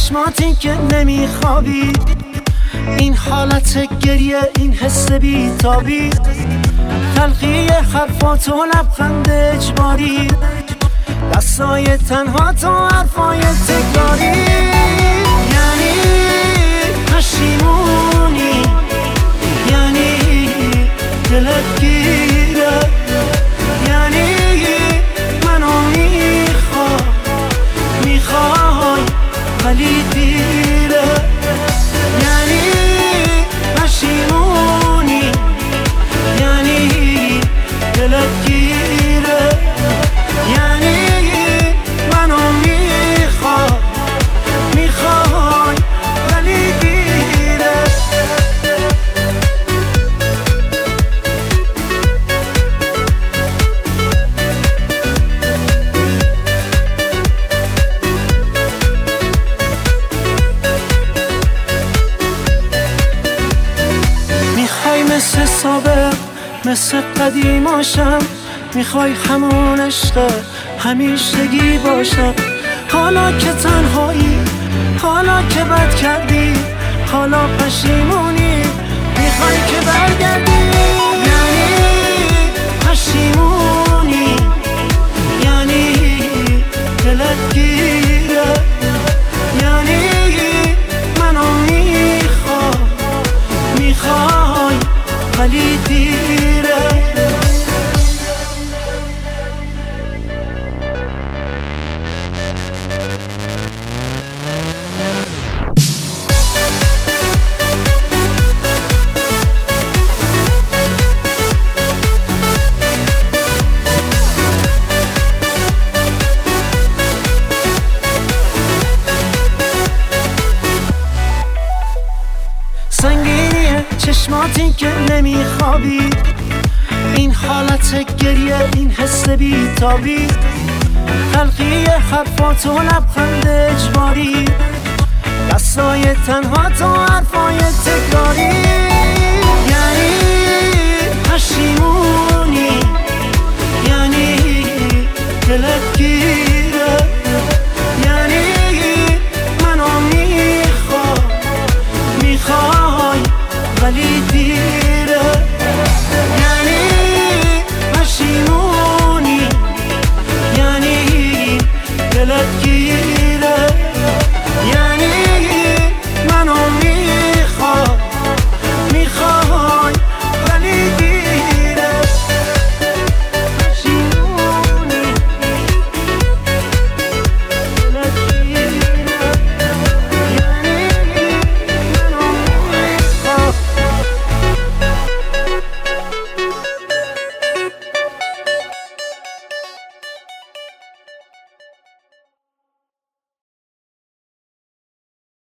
چشماتی که نمیخوابی، این حالت گریه، این حس بیتابی، تلخی حرفات و لبخند اجباری، دستای تنها تو حرفای تکراری. یعنی پشیمونی، یعنی دلت گیره، یعنی منو میخوای ولی دیره. یعنی پشیمونی، یعنی دلت گیره، یعنی منو میخوای ولی دیره. میخوای مثل سابق، مثل قدیماشم، میخوای همون عشق همیشگی باشم. حالا که تنهایی، حالا که بد کردی، حالا پشیمونی، میخوای که برگردی. یعنی پشیمونی، یعنی دلت گیره، یعنی منو میخوای ولی دیره. سنگینیه چشماتی که نمیخوابی، این حالت گریه، این حس بیتابی، تلخی حرفات و لبخند اجباری، دستای تنها تو حرفای تکراری. یعنی پشیمونی،